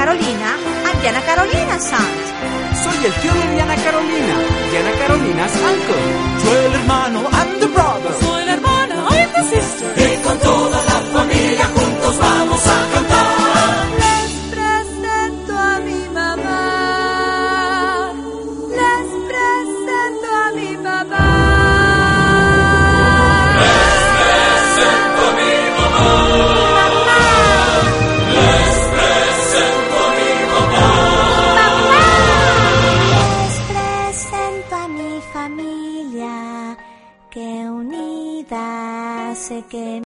Carolina and Diana Carolina's aunt. Soy el tío de Diana Carolina, Diana Carolina's uncle.